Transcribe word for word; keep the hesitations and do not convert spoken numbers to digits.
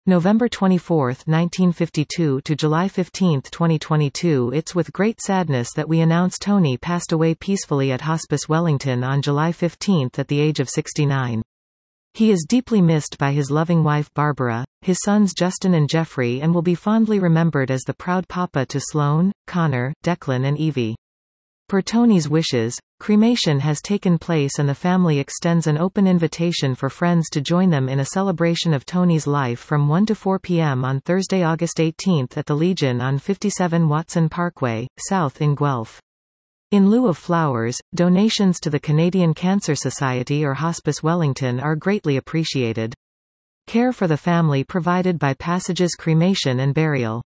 November twenty-fourth, nineteen fifty-two to July fifteenth, twenty twenty-two. It's with great sadness that we announce Tony passed away peacefully at Hospice Wellington on July fifteenth at the age of sixty-nine. He is deeply missed by his loving wife Barbara, his sons Justin and Jeffrey, and will be fondly remembered as the proud papa to Sloane, Connor, Declan and Evie. Per Tony's wishes, cremation has taken place and the family extends an open invitation for friends to join them in a celebration of Tony's life from one to four p m on Thursday, August eighteenth at the Legion on fifty-seven Watson Parkway, South in Guelph. In lieu of flowers, donations to the Canadian Cancer Society or Hospice Wellington are greatly appreciated. Care for the family provided by Passages Cremation and Burial.